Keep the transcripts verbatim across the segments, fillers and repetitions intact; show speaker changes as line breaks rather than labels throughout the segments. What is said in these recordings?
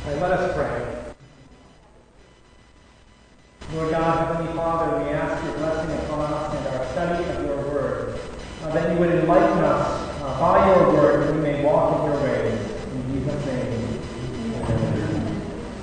Right, let us pray. Lord God, Heavenly Father, we ask your blessing upon us and our study of your word, uh, that you would enlighten us uh, by your word, that we may walk in your ways. In Jesus' name. Amen.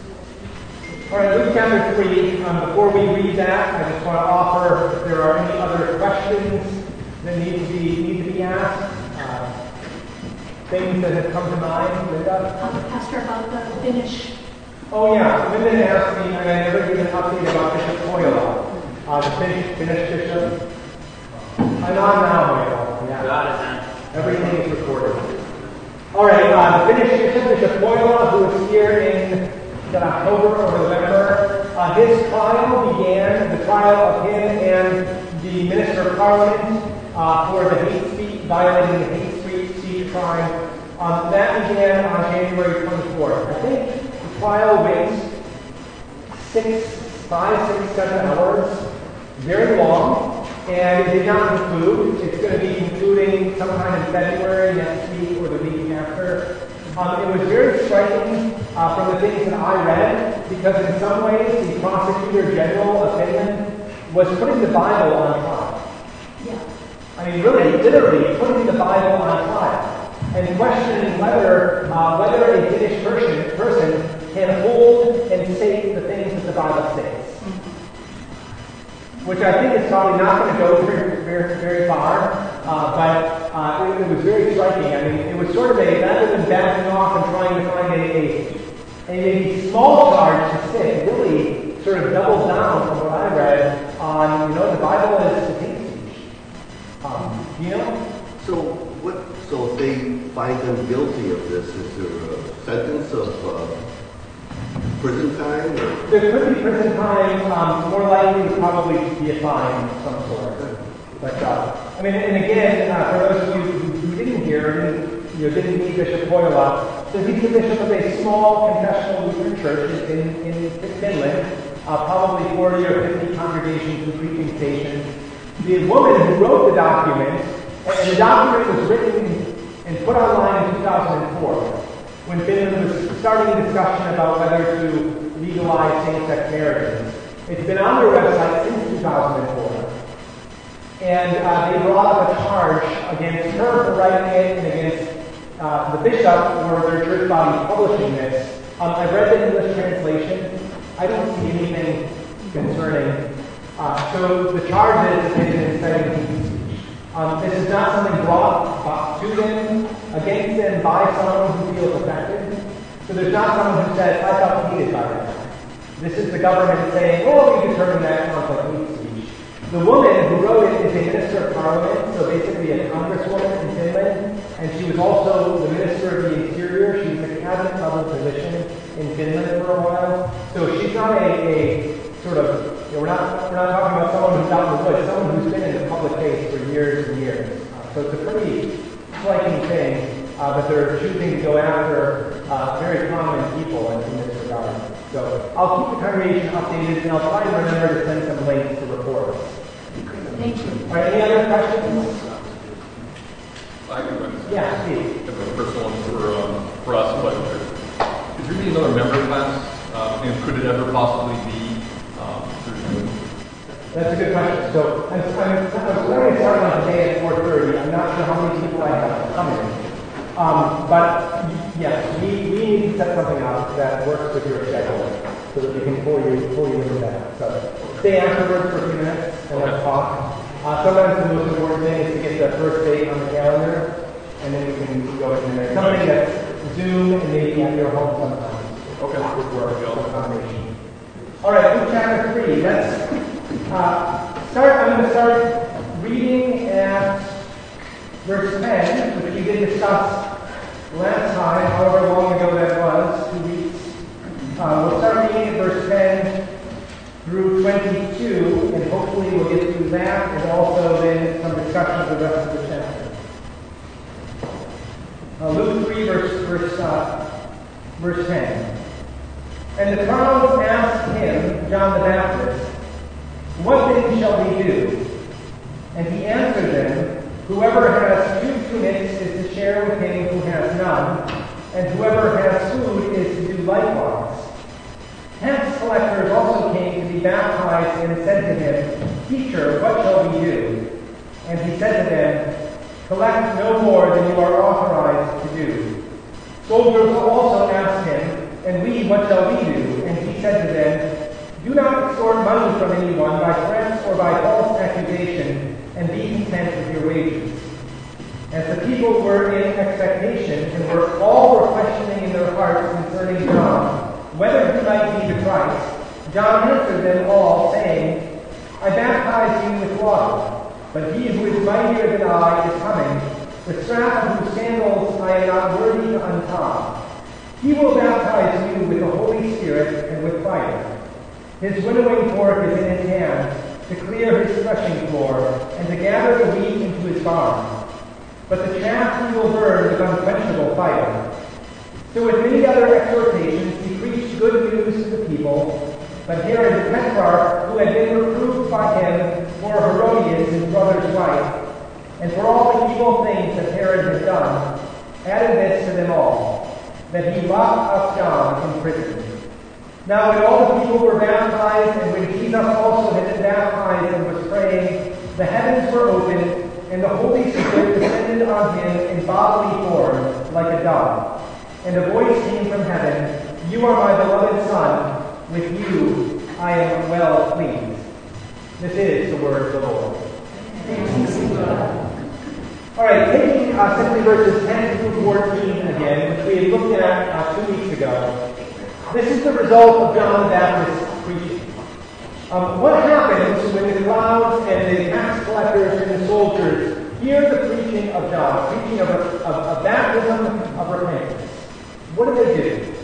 All right, Luke chapter three. Um, before we read that, I just want to offer if there are any other questions that need to be need to be asked. Uh, things that have come to mind, Linda?
Uh, Pastor, about the finish.
Oh yeah, Linda asked me, and I never gave an update about Bishop Hoyle, uh, the Finnish, Finnish bishop. I'm on now, Hoyle. Yeah.
Got it, man.
Everything is recorded. All right, uh, the Finnish bishop, Bishop Hoyle, who was here in that October or November, uh, his trial began, the trial of him and the Minister of Parliament uh, for the hate speech, violating the hate speech crime. Um, that began on January twenty-fourth. I think the trial went six, five, six, seven hours, very long, and it did not conclude. It's going to be concluding sometime in February next week or the week after. Um, it was very striking uh, from the things that I read, because in some ways the Prosecutor General of Finland was putting the Bible on trial.
Yeah.
I mean, really, literally putting the Bible on trial and questioning whether uh, whether a Finnish person, person can hold and state the things that the Bible states. Which I think is probably not going to go very, very, very far, uh, but uh, it, it was very striking. I mean, it was sort of a, rather than backing off and trying to find a, a, a small charge to stick, really sort of doubled down from what I read on, you know, the Bible is the hate speech. Um, you know?
So what? So if they find them guilty of this, is there a sentence of uh, prison time? Or?
There could be prison time. Um, more likely would probably be a fine of some sort. But uh, I mean, and again, uh, for those of you who, who didn't hear and you know, didn't meet Bishop Hoyle, so he's the bishop of a small confessional Lutheran church in, in, in Finland, uh, probably forty or fifty congregations and preaching stations. The woman who wrote the document, and the document was written and put online in two thousand four, when Finland was starting a discussion about whether to legalize same-sex marriages. It's been on their website since two thousand four. And uh, they brought up a charge against her for writing it and against uh, the bishop or their church body publishing this. Um, I've read the English translation. I don't see anything concerning. Uh, so the charge is that they've been inciting hate speech. Um, this is not something brought uh, to them, against them by someone who feels affected. So there's not someone who says, I felt hated by that. This is the government saying, oh, we determined that sounds like hate speech. The woman who wrote it is a minister of parliament, so basically a congresswoman in Finland, and she was also the minister of the interior. She was a cabinet level position in Finland for a while. So she's not a, a sort of, you know, we're not we're not talking about someone who's out in the woods, someone who's been in the public face for years and years. Uh, so it's a pretty striking thing uh, that they're choosing to go after uh, very prominent people in, in this regard. So I'll keep the congregation updated, and I'll try and remember to send some links to reports.
Thank you.
All right, any other questions?
I can answer.
Yeah, Steve.
I have a personal one for, um, for us, but is there be another member class, uh, and could it ever possibly be um, through
That's a good question. So I'm, I'm, I'm going to start on today at four thirty. I'm not sure how many people I have coming. Um, but yes, we, we need to set something up that works with your schedule so that we can pull you pull you into that. So stay afterwards for a few minutes and let's talk. Uh, sometimes the most important thing is to get the first date on the calendar, and then we can go from there. Something that's Zoom and maybe at your home sometimes.
Okay.
Would work. For combination. All right, Luke chapter three. Let's uh, start. I'm going to start reading at verse ten, which we did discuss last time, however long ago that was, two weeks. Uh, we'll start reading at verse ten through twenty-two, and hopefully we'll get through that, and also then some discussion of the rest of the chapter. Uh, Luke three, verse, verse, uh, verse ten. And the crowds asked him, John the Baptist, what then shall we do? And he answered them, whoever has two tunics is to share with him who has none, and whoever has food is to do likewise. baptized and said to him, Teacher, what shall we do? And he said to them, Collect no more than you are authorized to do. Soldiers also asked him, And we, what shall we do? And he said to them, Do not extort money from anyone by threats or by false accusation, and be content with your wages. As the people were in expectation, and were all were questioning in their hearts concerning John, whether he might be the Christ, John answered them all, saying, I baptize you with water, but he who is mightier than I is coming, the strap of whose sandals I am not worthy to untie. He will baptize you with the Holy Spirit and with fire. His winnowing fork is in his hand, to clear his threshing floor, and to gather the wheat into his barn. But the chaff he will burn with unquenchable fire. So with many other exhortations he preached good news to the people. But Herod the Tetrarch, who had been reproved by him for Herodias, his brother's wife, and for all the evil things that Herod had done, added this to them all, that he locked up John in prison. Now when all the people were baptized, and when Jesus also had been baptized and was praying, the heavens were opened, and the Holy Spirit descended on him in bodily form, like a dove. And a voice came from heaven, You are my beloved Son, with you I am well pleased. This is the word of the Lord. All right, taking uh, simply verses ten through fourteen again, which we had looked at uh, two weeks ago. This is the result of John the Baptist's preaching. Um, what happens when the crowds and the tax collectors and the soldiers hear the preaching of John, preaching of a, of a baptism of repentance? What do they do?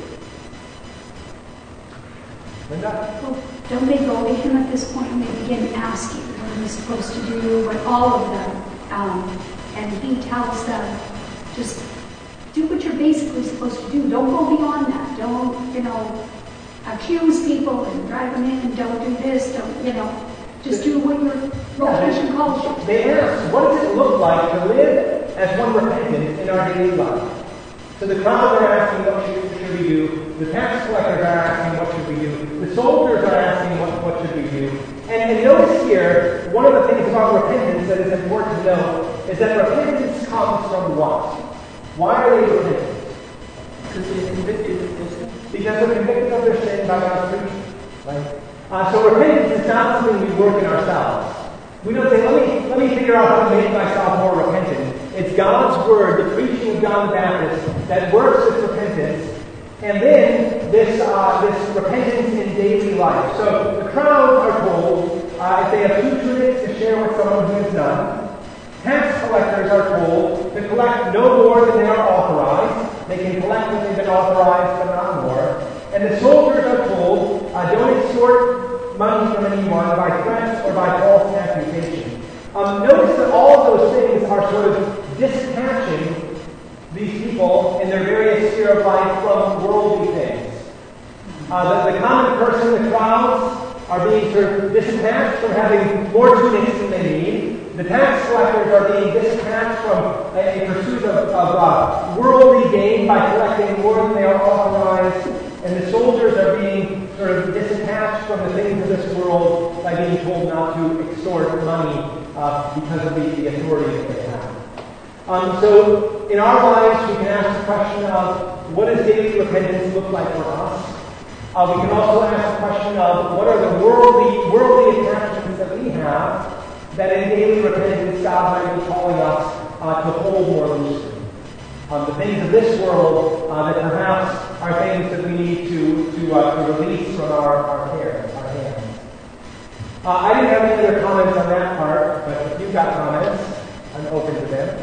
Linda?
Well, don't they go to him at this point and they begin asking what he's supposed to do, what all of them, um, and he tells them, just do what you're basically supposed to do. Don't go beyond that. Don't, you know, accuse people and drive them in and don't do this. Don't, you know, just do what your vocation calls you.
They ask, what does it look like to live as one repentant in our daily life? So the crowds are asking, what should, should we do? The tax collectors are asking, what should we do? The soldiers are asking, what, what should we do? And, and notice here, one of the things about repentance that is important to know is that repentance comes from what? Why are they repentant?
Because they're convicted of their sin.
Because they're convicted of their sin by God's preaching. Right? Uh, so repentance is not something we work in ourselves. We don't say, let me, let me figure out how to make myself more repentant. It's God's word, the preaching of John the Baptist, that works with repentance. And then this uh, this repentance in daily life. So the crowds are told, uh, if they have two tunics, to share with someone who has none. Tax collectors are told to collect no more than they are authorized. They can collect when they've been authorized, but not more. And the soldiers are told, uh, don't extort money from anyone by threats or by false accusation. Um, notice that all of those things are sort of disattaching these people in their various sphere of life from worldly things. Uh, the, the common person, the crowds, are being sort of disattached from having more tunics than they need. The tax collectors are being disattached from a, a pursuit of, of uh, worldly gain by collecting more than they are authorized. And the soldiers are being sort of disattached from the things of this world by being told not to extort money uh, because of the, the authority that they have. Um, so in our lives, we can ask the question of, what does daily repentance look like for us? Uh, we can also ask the question of, what are the worldly, worldly attachments that we have that in daily repentance God might be calling us uh, to hold more loosely? Um, the things of this world uh, that perhaps are things that we need to, to, uh, to release from our, our, hair, our hands. Uh, I didn't have any other comments on that part, but if you've got comments, I'm open to them.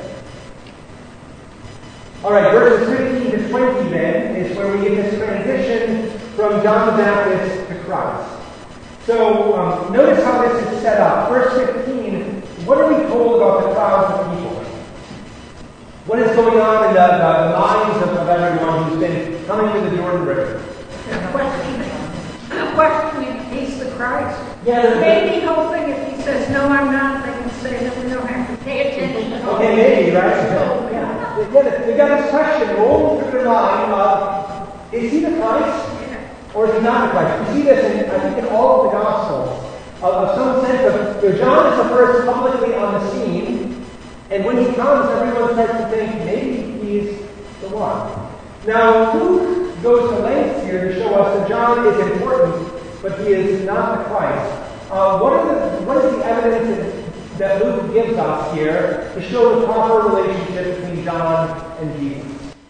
All right, verses fifteen to twenty then is where we get this transition from John the Baptist to Christ. So um, notice how this is set up. Verse fifteen, what are we told about the crowds of people? What is going on in the, the, the minds of, of everyone who's been coming to the Jordan River?
Questioning. Questioning, he's the Christ.
Yeah,
Maybe hoping if he says, no, I'm not, they can say that we don't have to pay attention.
Okay, maybe, right?
Oh, yeah.
They got, they got this question rolling through their mind of, is he the Christ?
Yeah.
or is he not the Christ? We see this, in, I think, in all of the Gospels, of, of some sense of, you know, John is the first publicly on the scene, and when he comes, everyone starts to think, maybe he's the one. Now, Luke goes to lengths here to show us that John is important, but he is not the Christ. Uh, what, are the, what is the evidence that Luke gives us here to show the proper relationship between John and Jesus?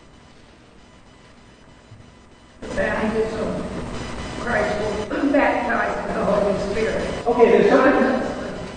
The baptism Christ will baptize in the Holy Spirit.
Okay, there's something,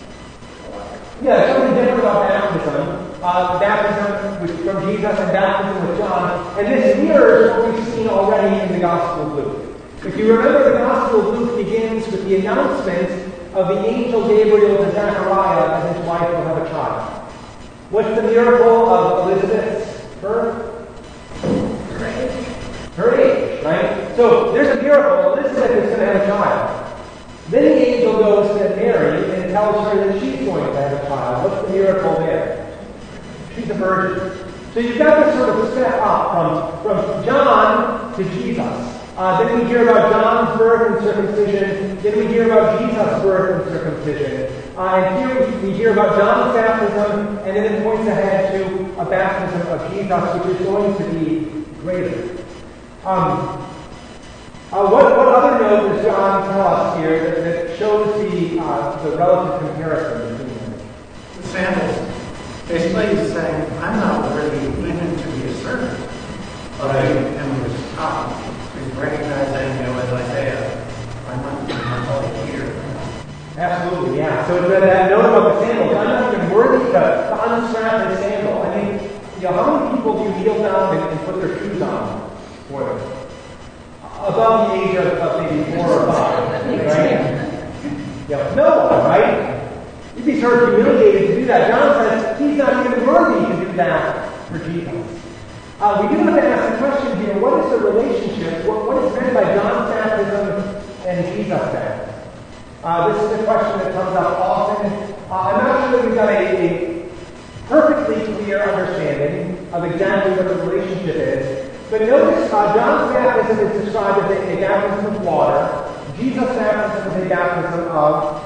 yeah, there's something different about baptism. Uh, baptism with, from Jesus and baptism with John. And this mirrors what we've seen already in the Gospel of Luke. If you remember, the Gospel of Luke begins with the announcement of the angel Gabriel to Zechariah that his wife will have a child. What's the miracle of Elizabeth's birth?
Her age.
Her age, right? So there's a miracle. Elizabeth is going to have a child. Then the angel goes to Mary and tells her that she's going to have a child. What's the miracle there? She's a virgin. So you've got this sort of step up from, from John to Jesus. Uh, then we hear about John's birth and circumcision. Then we hear about Jesus' birth and circumcision. Uh, and here we, we hear about John's baptism, and then it points ahead to a baptism of Jesus, which is going to be greater. Um, uh, what, what other note does John tell us here that, that shows the, uh, the relative comparison between them?
The sandals. Basically, he's saying, I'm not worthy even to be a servant, but I am his top. He's recognizing, you know, as Isaiah, I'm not, I'm not all here.
Absolutely, yeah. So that, that note about the sandals, I'm not even worthy to, to unstrap his sandal. I mean, you know, how many people do you kneel down and, and put their shoes on for them? Above the age of, of maybe four or five, right? Yeah, no one, right? You'd be sort of humiliated to do that. John says he's not even worthy to do that for Jesus. Uh, we do have to ask the question here, what is the relationship, what, what is meant by John's baptism and Jesus' baptism? Uh, this is a question that comes up often. Uh, I'm not sure that we've got a, a perfectly clear understanding of exactly what the relationship is. But notice, uh, John's baptism is described as a, a baptism of water. Jesus' baptism is a baptism of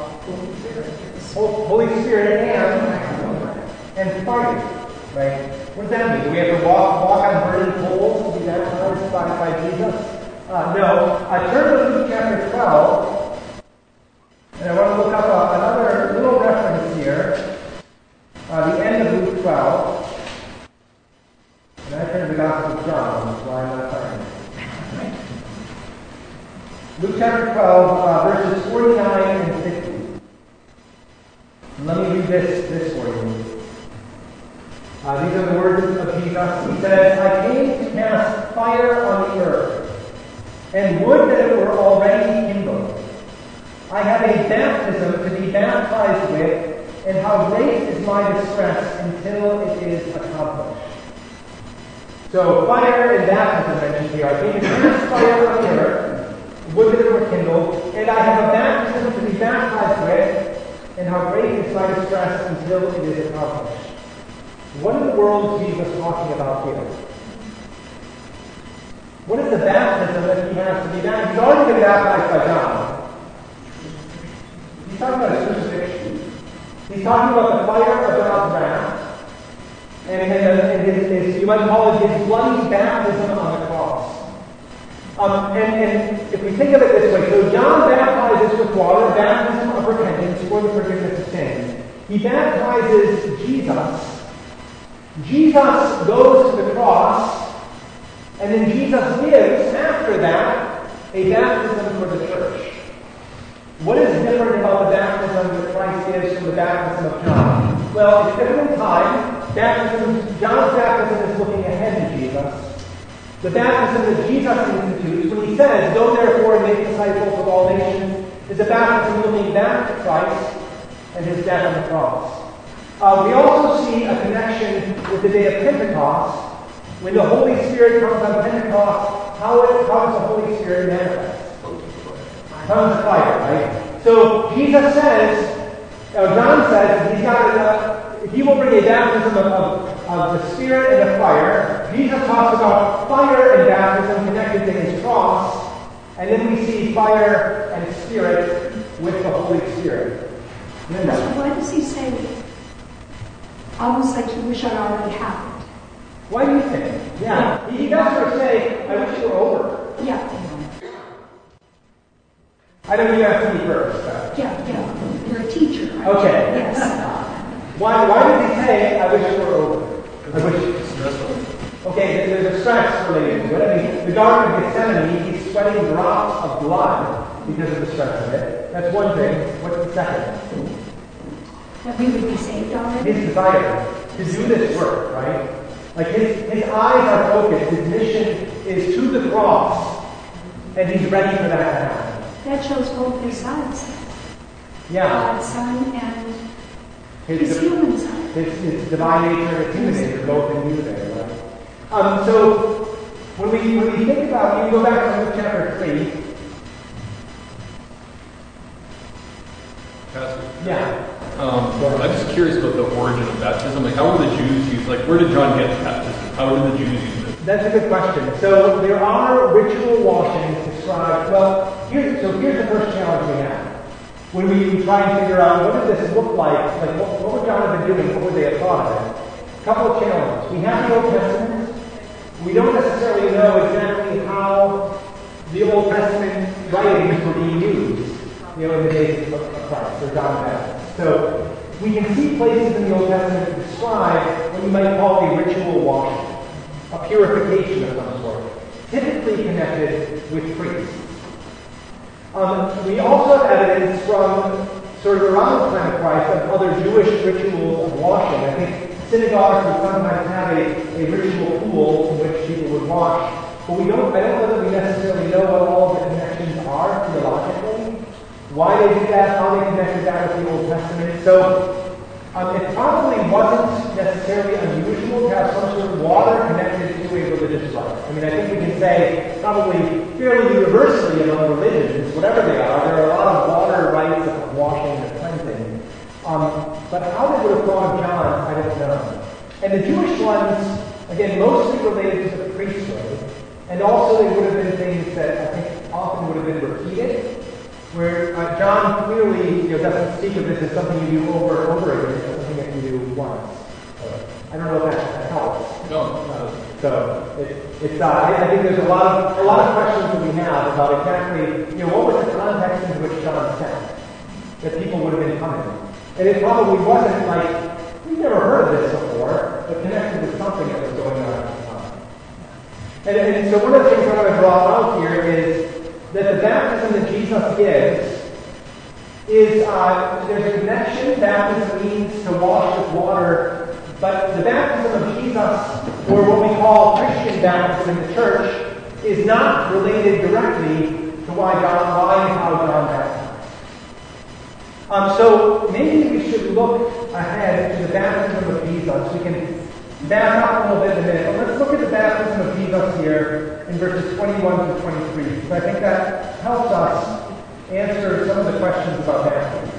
Holy Spirit and, and fire, right? What does that mean? Do we have to walk, walk on burning coals to be baptized by, by Jesus? Uh, no. Uh, turn to Luke chapter twelve, and I want to look up uh, another little reference here. Uh, the end of Luke twelve. And I turn to the Gospel of John, which is why I'm not finding it. Luke chapter twelve, uh, verses forty-nine and fifty. And let me read this, this for you. Uh, these are the words of Jesus. He says, I came to cast fire on the earth, and would that it were already kindled. I have a baptism to be baptized with, and how great is my distress until it is accomplished. So fire and baptism mentioned here. I came to cast fire on the earth, would that it were kindled, and I have a baptism to be baptized with, and how great is my distress until it is accomplished. What in the world is Jesus talking about here? What is the baptism that he has to be baptized? He's already been baptized by John. He's talking about his crucifixion. He's talking about the fire of God's wrath, and, and, and his, his, you might call it his bloody baptism on the cross. Um, and, and if we think of it this way, so John baptizes with water, baptism of repentance for the forgiveness of sins. He baptizes Jesus. Jesus goes to the cross, and then Jesus gives, after that, a baptism for the church. What is different about the baptism that Christ gives from the baptism of John? Well, it's different in time. Baptism, John's baptism is looking ahead to Jesus. The baptism that Jesus institutes, when he says, go therefore and make disciples of all nations, is a baptism looking back to Christ and his death on the cross. Uh, we also see a connection with the day of Pentecost. When the Holy Spirit comes on Pentecost, how, it, how does the Holy Spirit manifest? Tongues of fire, right? So Jesus says, uh, John says, he's got a, he will bring a baptism of, of of the Spirit and the fire. Jesus talks about fire and baptism connected to his cross. And then we see fire and spirit with the Holy Spirit. Linda.
So why does he say, almost like he wish I'd already happened?
Why do you think? Yeah. He, he does sort of say, I wish it were over.
Yeah.
I don't know you asked me first. So.
Yeah, yeah. You're a teacher, right?
Okay.
Yes.
Why, why did he say, I wish it were over? I wish it
Stressful.
Okay, there's a stress related to it. I mean, the Garden of Gethsemane, he's sweating drops of blood because of the stress of it. That's one thing. What's the second?
That we would be saved already?
His desire to do this work, right? Like his, his eyes are focused. His mission is to the cross, and he's ready for that to happen.
That shows both his sides.
Yeah.
God's son and
His,
his human side.
his, his divine nature and his human nature both in you there, right? Um, so when we when we think about, you go back to Luke chapter three.
Pastor.
Yeah.
Um, I'm just curious about the origin of baptism. Like, how were the Jews use? Like, where did John get baptism? How did the Jews use it?
That's a good question. So there are ritual washings described. Well, here's, so here's the first challenge we have. When we try and figure out what did this look like, like what, what would John have been doing, what would they have thought of it? A couple of challenges. We have the Old Testament. We don't necessarily know exactly how the Old Testament writings were being used, you know, in the days of Christ or John the Baptist. So we can see places in the Old Testament that describe what you might call a ritual washing, a purification of some sort, typically connected with priests. Um, we also have evidence from sort of around the time of Christ of other Jewish rituals of washing. I think synagogues would sometimes have a, a ritual pool in which people would wash, but we don't. I don't know that we necessarily know what all of the connections are theologically, why they did that, how they connected that with the Old Testament. So um, it probably wasn't necessarily unusual to have some sort of water connected to a religious rite. I mean, I think we can say probably fairly universally among religions, whatever they are, there are a lot of water rites of washing and cleansing. Um, but how they would have thought of John, I don't know. And the Jewish ones, again, mostly related to the priesthood, and also they would have been things that I think often would have been repeated, where uh, John clearly you know, doesn't speak of this as something you do over and over again, it's something that you do once. So, I don't know if that, that helps.
No.
Uh, so it, it's uh, I, I think there's a lot of a lot of questions that we have about exactly you know what was the context in which John sent that people would have been coming. And it probably wasn't like, we've never heard of this before, but connected with something that was going on at the time. And, and so one of the things I want to draw out here is that the baptism that Jesus gives is, uh, there's a connection. Baptism means to wash with water, but the baptism of Jesus, or what we call Christian baptism in the church, is not related directly to why John, why and how John baptized. Um, so maybe we should look ahead to the baptism of Jesus. We can back up a little bit in a minute, but let's look at the baptism of Jesus here in verses twenty-one to twenty-three, because I think that helps us answer some of the questions about baptism.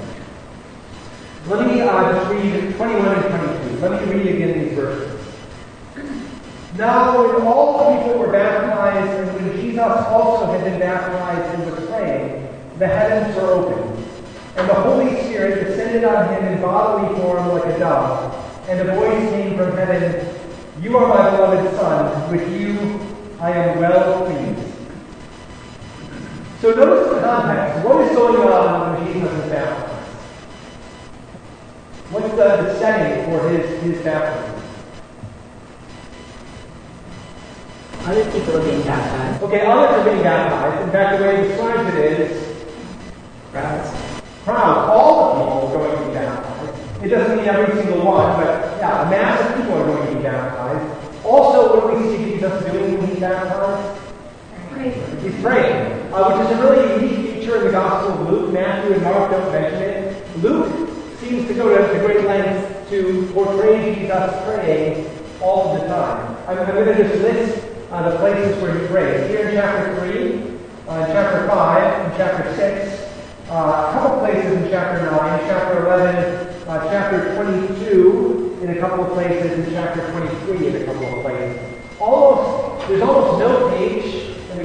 Let me uh, just read twenty-one and twenty-two. Let me read again these verses. Now, when all the people were baptized, and when Jesus also had been baptized and was praying, the heavens were opened. And the Holy Spirit descended on him in bodily form like a dove. And a voice came from heaven, "You are my beloved Son, with you I am well pleased." So notice the context. What is going on when Jesus is baptized? What's the, the setting for his, his baptism?
Other people are being baptized.
Okay, others are being baptized. In fact, the way he describes it is
Crowds.
crowd, all the people are going to be baptized. It doesn't mean every single one, but yeah, a mass of people are going to be baptized. Also, what do we see Jesus doing when he's baptized?
Pray.
He's praying, uh, which is a really unique feature in the Gospel of Luke. Matthew and Mark don't mention it. Luke seems to go to, to great lengths to portray Jesus praying all of the time. I'm, I'm going to just list uh, the places where he prays. Here in chapter three, uh, in chapter five, in chapter six, Uh, a couple places in chapter nine, chapter eleven, uh, chapter twenty-two, in a couple of places, in chapter twenty-three, in a couple of places. Almost, there's almost no page in the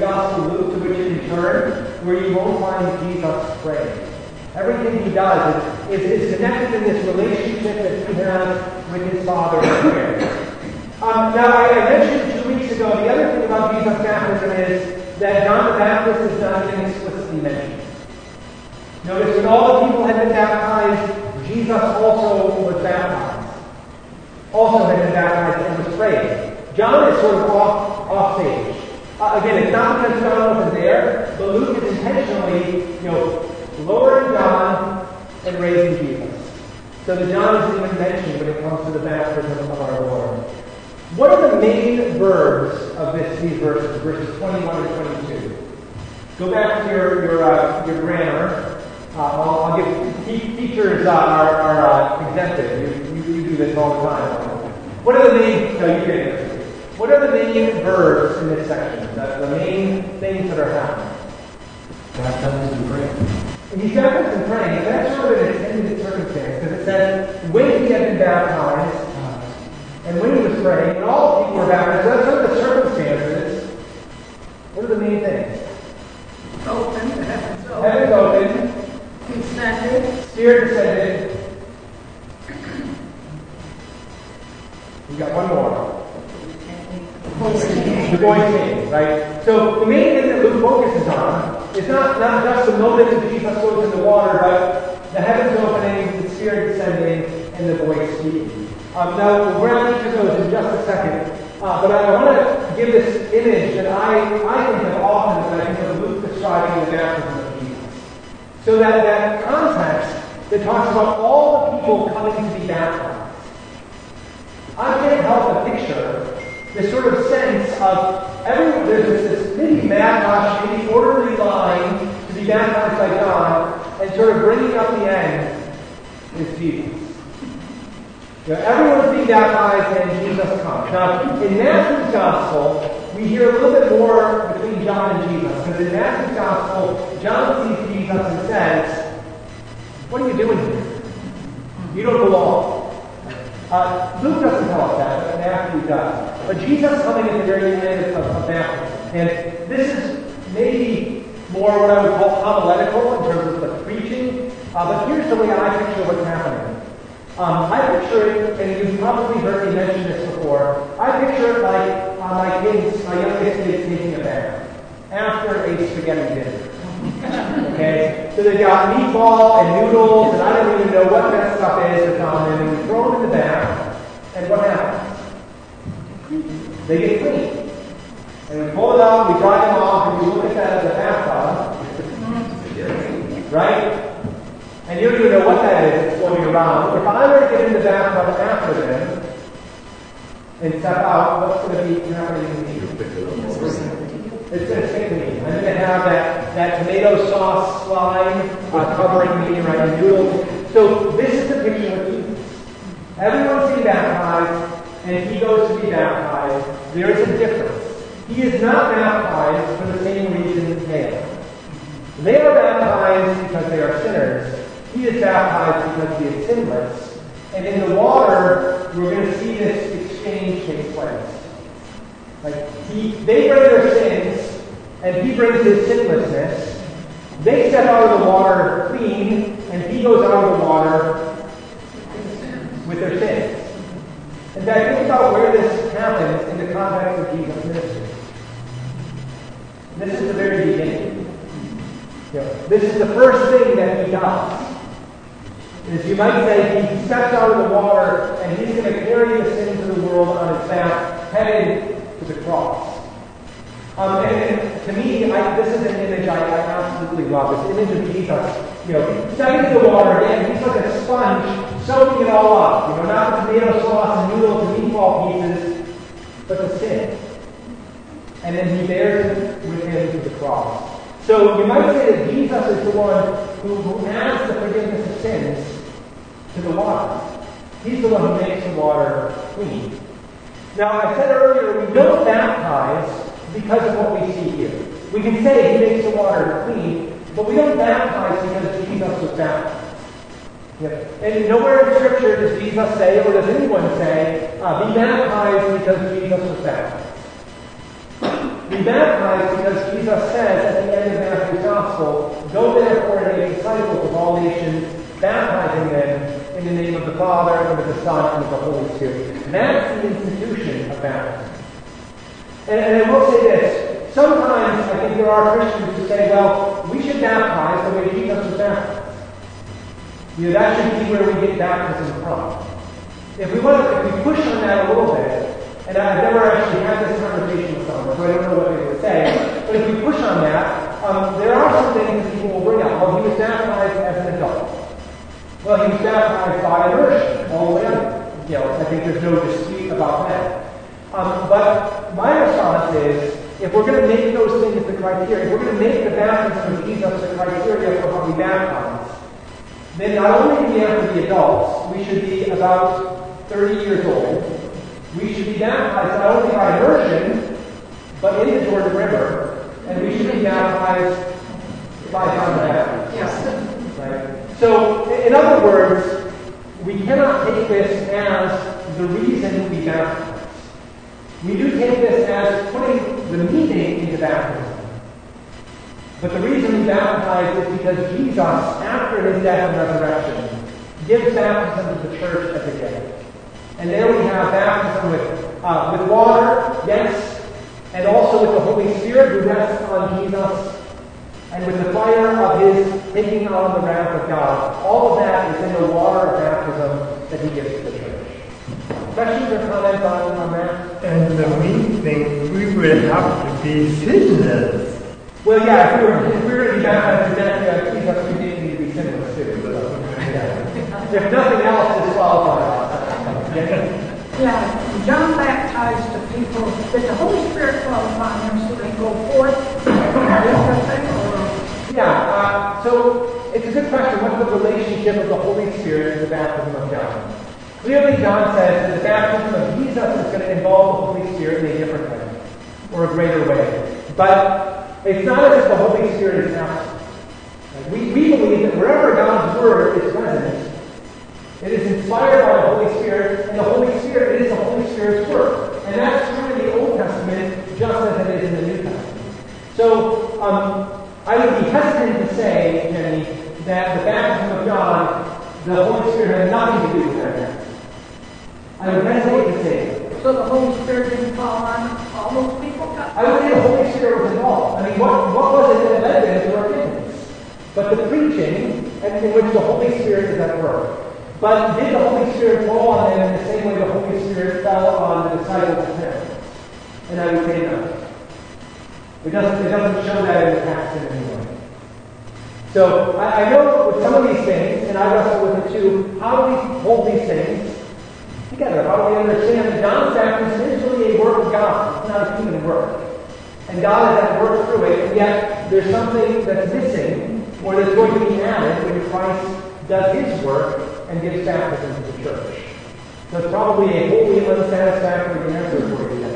Gospel of Luke, to which you can turn, where you won't find Jesus praying. Everything he does is, is, is connected in this relationship that he has with his Father in prayer. Um, now, I, I mentioned two weeks ago, the other thing about Jesus' baptism is that John the Baptist is not even explicitly mentioned. Notice when all the people had been baptized, Jesus also was baptized. Also had been baptized and was praying. John is sort of off, off stage. Uh, again, it's not because John wasn't there, but Luke is intentionally, you know, lowering John and raising Jesus. So that John isn't even mentioned when it comes to the baptism of our Lord. What are the main verbs of this, these verses, verses twenty-one and twenty-two? Go back to your your, uh, your grammar. Uh, I'll, I'll give te- teachers uh, are, are uh, exempted. You, you, you do this all the time. What are the main? No, you get it. What are the main verbs in this section? The, the main things that are happening.
Baptized and praying.
And he's baptized and praying, but that's sort of an intended circumstance because it says when he had been baptized and when he was praying, and all the people were baptized. That's sort of the circumstances. What are the main things?
Open, heavens open.
Heavens open.
Descended.
Spirit descended. We got one more. The voice came, right? So the main thing that Luke focuses on is not, not just the moment that Jesus goes in the water, but the heavens opening, the Spirit descending, and the voice speaking. Um, now, we'll grab each of those in just a second. Uh, but I want to give this image that I, I think of often when I think of Luke describing the baptism of Jesus. So that, that context that talks about all the people coming to be baptized. I can't help but picture this sort of sense of everyone, there's this, this maybe mad rush, maybe orderly line to be baptized by God, and sort of bringing up the end is Jesus. You know, everyone's being baptized and Jesus comes. Now, in Matthew's Gospel, we hear a little bit more between John and Jesus, because in Matthew's Gospel, John sees Jesus and says, "What are you doing here? You don't belong." Uh, Luke doesn't tell us that, but Matthew does. But Jesus coming at the very end of, of baptism. And this is maybe more what I would call homiletical in terms of the preaching. Uh, but here's the way I picture what's happening. Um, I picture it, and you've probably heard me mention this before, I picture it like uh, my kids, my youngest kids taking a bath after a spaghetti dinner. Okay? So they've got meatball and noodles, and I don't even know what that stuff is that's on them, and we throw them in the bath, and what happens? They get clean. And we pull it out, we dry them off, and we look at that as a bathtub. Right? And you don't even know what that is that's floating around. If I were to get in the bathtub after them and step out, what's going to be happening to me? It's going to stick to me. I'm going to have that, that tomato sauce slime uh, covering me, right? Noodles. So this is the picture of Jesus. Everyone's being baptized, and he goes to be baptized. There is a difference. He is not baptized for the same reason they are. They are baptized because they are sinners. He is baptized because he is sinless. And in the water, we're going to see this exchange take place. Like he, they bring their sins, and he brings his sinlessness. They step out of the water clean, and he goes out of the water with their sins. In fact, think about where this happens in the context of Jesus' ministry. This is the very beginning. You know, this is the first thing that he does. Is you might say he steps out of the water and he's going to carry the sins of the world on his back, headed to the cross. Um, and, and to me, I, this is an image I, I absolutely love. This image of Jesus, you know, he steps into the water and he's like a sponge, soaking it all up. You know, not the tomato sauce and noodles and meatball pieces, but the sin. And then he bears it with him to the cross. So you might say that Jesus is the one who, who adds the forgiveness of sins to the water. He's the one who makes the water clean. Now, I said earlier, we don't baptize because of what we see here. We can say he makes the water clean, but we don't baptize because Jesus was baptized. Yep. And nowhere in Scripture does Jesus say, or does anyone say, uh, be baptized because Jesus was baptized. We baptize because Jesus says at the end of Matthew's Gospel, go therefore and make disciples of all nations, baptizing them in the name of the Father, and of the Son, and of the Holy Spirit. And that's the institution of baptism. And, and I will say this, sometimes I think there are Christians who say, well, we should baptize the way Jesus was baptized. You know, that should be where we get baptism from. If we want to, if we push on that a little bit, and I've never actually had this conversation with someone, so I don't know what they would say, but if we push on that, um, there are some things that people will bring up. Well, he was baptized as an adult. Well, he was baptized by immersion all the way up. You know, I think there's no dispute about that. Um, but my response is, if we're going to make those things the criteria, if we're going to make the baptism of Jesus the criteria for how we baptize, then not only do we have to be adults, we should be about thirty years old. We should be baptized not only by immersion, but in the Jordan River, and we should be baptized by John the Baptist.
Yes.
Right? So, in other words, we cannot take this as the reason we baptize. We do take this as putting the meaning into baptism. But the reason we baptize is because Jesus, after his death and resurrection, gives baptism to the church as a gift. And there we have baptism with, uh, with water, yes, and also with the Holy Spirit who rests on Jesus, and with the fire of his taking on the wrath of God. All of that is in the water of baptism that he gives to the church. Questions or comments on, on that?
And the main thing, we would have to be sinless.
Well, yeah, if we were, if we were to be baptized in that, uh, Jesus, we did need to be sinless too. So, yeah. If nothing else disqualifies.
Yeah, John baptized the people. Did the Holy Spirit fall upon them so they go forth?
Yeah, uh, so it's a good question. What's the relationship of the Holy Spirit to the baptism of John? Clearly, John says that the baptism of Jesus is going to involve the Holy Spirit in a different way, or a greater way. But it's not as if the Holy Spirit is absent. We, we believe that wherever God's Word is present, it is inspired by the Holy Spirit, and the Holy Spirit is the Holy Spirit's Word. And that's true in the Old Testament just as it is in the New Testament. So, um, I would be hesitant to say, Jenny, that the baptism of John, the Holy Spirit had nothing to do with that. I would hesitate to say that.
So the Holy Spirit didn't fall on all those people?
I would say the Holy Spirit was involved. I mean, what, what was it that led them to repentance? But the preaching, and in which the Holy Spirit is at work. But did the Holy Spirit fall on them in the same way the Holy Spirit fell on the disciples of parents? And I would say no. It doesn't, it doesn't show that in the text in any way. So I, I know with some of these things, and I wrestle with it too, how do we hold these things together? How do we understand that John's baptism is really a work of God? It's not a human work. And God is at work through it, and yet there's something that's missing, or that's going to be added when Christ does his work and gives baptism to the church. So it's probably a wholly unsatisfactory answer for you.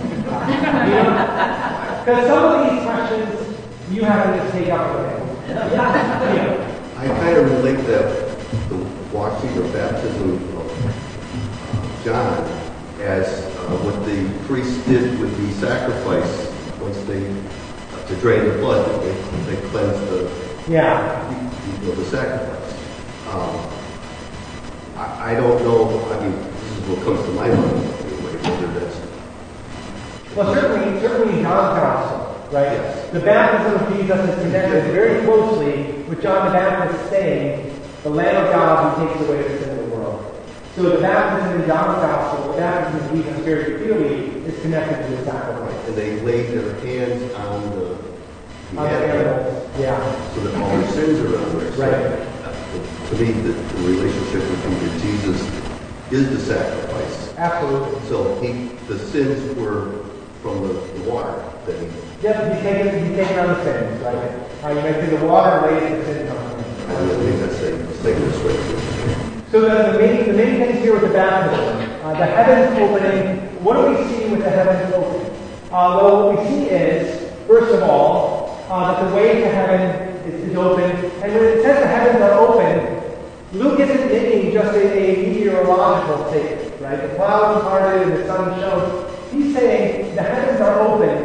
Because some of these questions you have to take up with him. Yeah.
I kind of relate that the washing or baptism of John as uh, what the priest did with the sacrifice once they, uh, to drain the blood, they, they cleansed the,
yeah.
you know, the sacrifice. Um, I, I don't know, I mean, this is what comes to my mind anyway, whether that's...
Well, certainly, certainly John's gospel, right?
Yes.
The baptism of Jesus is connected very closely with John the Baptist saying, the Lamb of God who takes away the sin of the world. So the baptism in John's gospel, the baptism of Jesus very clearly is connected to the sacrifice.
And they laid their hands on the, the
On the
animal,
animals, yeah.
so that all their sins are on there. So,
Right.
uh, to me, the, the relationship between that Jesus is the sacrifice.
Absolutely.
So he, the sins were from the, the water that he.
Yes, you take it, you take it on the sins, right? Uh, you make it the water lays the sins on the
I don't think that's the safest way to do it.
So the, the main the main things here with the baptism, uh, the heavens opening. What do we see with the heavens opening? Uh, well, what we see is, first of all, uh, that the way to heaven is, is open. And when it says the heavens are open, Luke isn't making just a, a meteorological statement, right? The clouds parted and the sun shone. He's saying the heavens are opened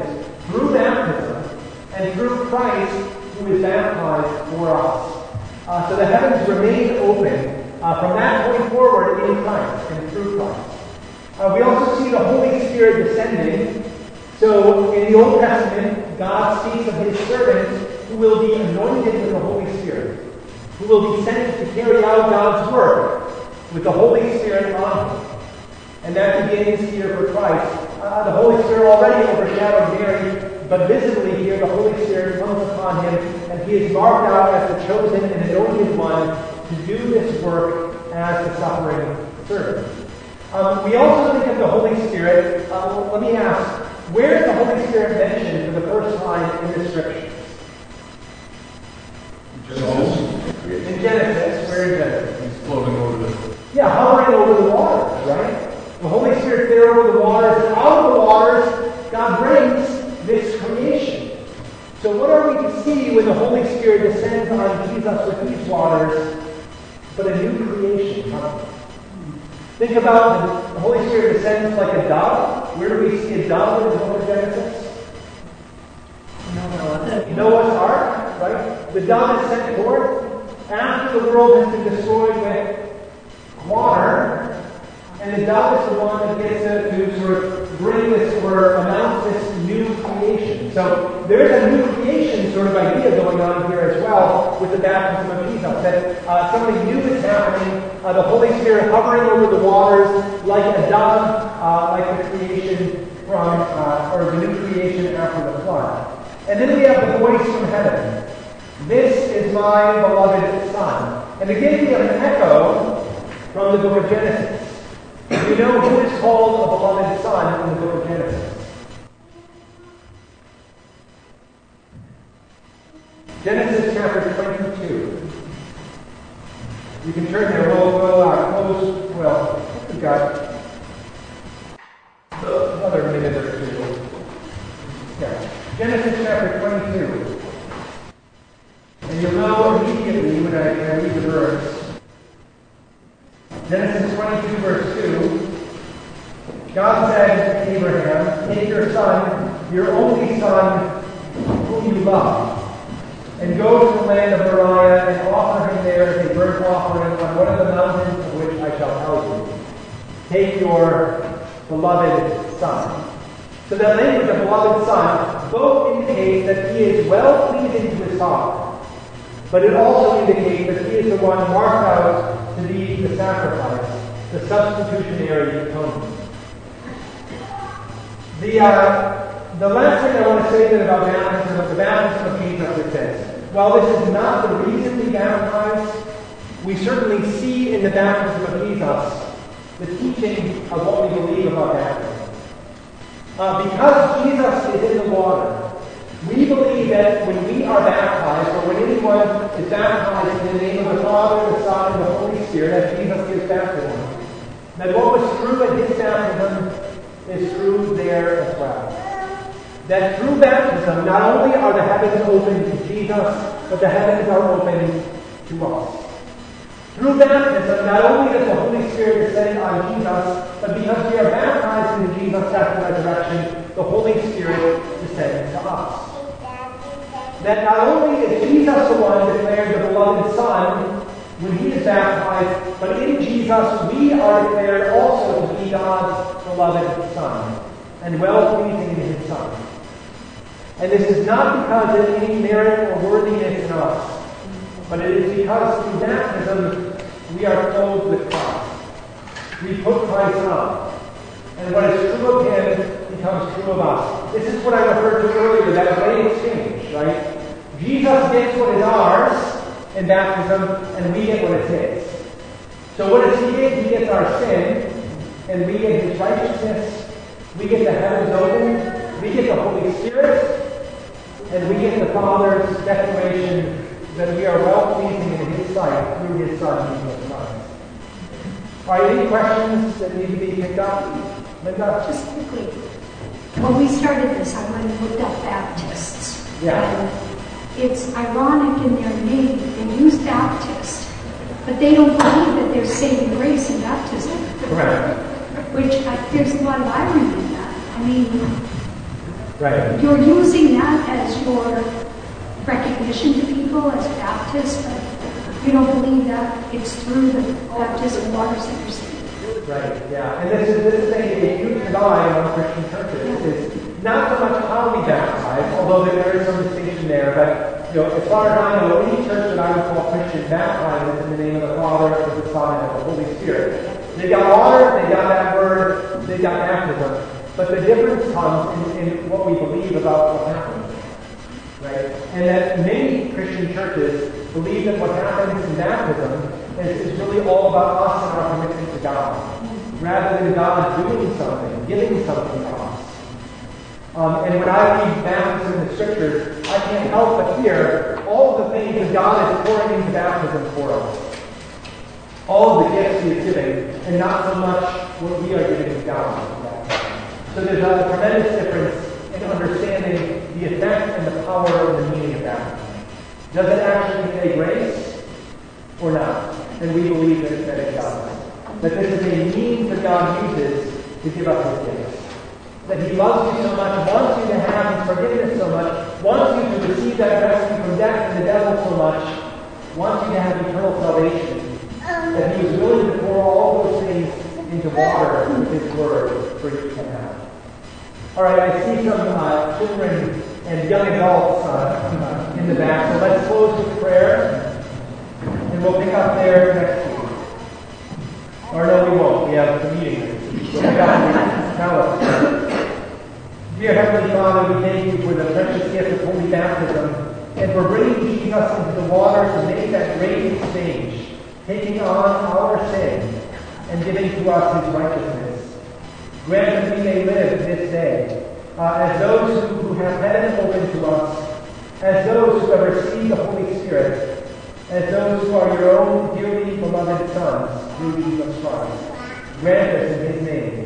through baptism and through Christ who is baptized for us. Uh, so the heavens remain open uh, from that point forward in Christ and through Christ. Uh, we also see the Holy Spirit descending. So in the Old Testament, God speaks of his servants who will be anointed with the Holy Spirit, who will be sent to carry out God's work with the Holy Spirit on him. And that begins here for Christ. Uh, the Holy Spirit already overshadowed Mary, but visibly here the Holy Spirit comes upon him, and he is marked out as the chosen and anointed one to do this work as the suffering servant. Um, we also think of the Holy Spirit. Uh, well, let me ask, where is the Holy Spirit mentioned for the first time in the Scriptures?
Genesis.
In Genesis. Where in Genesis?
He's floating over the...
Yeah, hovering over the waters, right? The Holy Spirit there over the waters, and out of the waters, God brings this creation. So what are we to see when the Holy Spirit descends on Jesus with these waters, but a new creation? Huh? Think about the Holy Spirit descends like a dove. Where do we see a dove in the book of Genesis? Noah's Ark, right? The dove is sent forth after the world has been destroyed with water, and the dove is the one that gets to, to sort of bring this or announce this new creation. So there's a new creation sort of idea going on here as well with the baptism of Jesus, that uh, something new is happening, uh, the Holy Spirit hovering over the waters like a dove, uh, like the creation from, uh, or the new creation after the flood. And then we have the voice from heaven. This is my beloved Son. And again we have an echo from the book of Genesis. You know who is called a beloved Son in the book of Genesis? Genesis chapter twenty-two. You can turn there. We'll, we'll uh, close. Well, we've got another minute or two. Yeah. Genesis chapter twenty-two. And you'll know immediately when I, I read the verse. Genesis twenty-two, verse two. God said to Abraham, take your son, your only son, whom you love, and go to the land of Moriah and offer him there as a burnt offering on one of the mountains of which I shall tell you. Take your beloved son. So that language of beloved son both indicate that he is well pleasing to his father, but it also indicates that he is the one marked out to be the sacrifice, the substitutionary atonement. The, uh, the last thing I want to say then about baptism, the baptism of Jesus is this. While this is not the reason we baptize, we certainly see in the baptism of Jesus the teaching of what we believe about baptism. Uh, because Jesus is in the water, we believe that when we are baptized, or when anyone is baptized in the name of the Father, the Son, and the Holy Spirit, as Jesus gives baptism, that what was true at his baptism is true there as well. That through baptism, not only are the heavens open to Jesus, but the heavens are open to us. Through baptism, not only does the Holy Spirit descend on Jesus, but because we are baptized in Jesus' death and resurrection, the Holy Spirit descends to us. That not only is Jesus the one declared the beloved Son when he is baptized, but in Jesus we are declared also to be God's beloved Son, and well-pleasing in his Son. And this is not because of any merit or worthiness in us, but it is because through baptism we are clothed with Christ. We put Christ on. And what is true of him becomes true of us. This is what I referred to earlier, that great exchange, right? Jesus gets what is ours in baptism, and we get what is his. So what does he get? He gets our sin, and we get his righteousness. We get the heavens open. We get the Holy Spirit, and we get the Father's declaration that we are well-pleasing in his sight through his Son, Jesus Christ. Are there any questions that need to be picked up? Linda?
Just quickly. When we started this, I went and looked up Baptists.
Yeah.
And it's ironic in their name. They use Baptist, but they don't believe that there's saving grace in baptism.
Correct.
Which, I, there's a lot of irony in that. I mean,
Right.
You're using that as your recognition to people as Baptists, but you don't believe that it's through the baptism waters that you're saved.
Right, yeah. And this is, this is a, a huge divide among Christian churches. It's not so much how we baptize, although there is some distinction there, but you know, as far as I know, any church that I would call Christian baptizes in the name of the Father, of the Son, and of the Holy Spirit. They've got water, they've got that word, they've got baptism. But the difference comes in, in what we believe about what happens. Right? And that many Christian churches believe that what happens in baptism is, is really all about us and our commitment to God, rather than God doing something, giving something to us. Um, and when I read baptism in the Scriptures, I can't help but hear all of the things that God is pouring into baptism for us. All of the gifts He is giving, and not so much what we are giving to God. So there's a tremendous difference in understanding the effect and the power and the meaning of baptism. Does it actually convey grace or not? And we believe that, that it does. That this is a means that God uses to give us His gifts. That He loves you so much, wants you to have His forgiveness so much, wants you to receive that rescue from death and the devil so much, wants you to have eternal salvation. That He was willing to pour all those things into water with His Word for you to have. All right, I see some uh, children and young adults uh, in the back, so let's close with prayer, and we'll pick up there next week. Or no, we won't. We have the meeting. We'll pick up now. Dear Heavenly Father, we thank you for the precious gift of holy baptism, and for bringing Jesus into the water to make that great exchange, taking on our sin and giving to us His righteousness. Grant that we may live this day uh, as those who, who have heaven open to us, as those who have received the Holy Spirit, as those who are your own dearly beloved sons through Jesus Christ. Grant us in His name.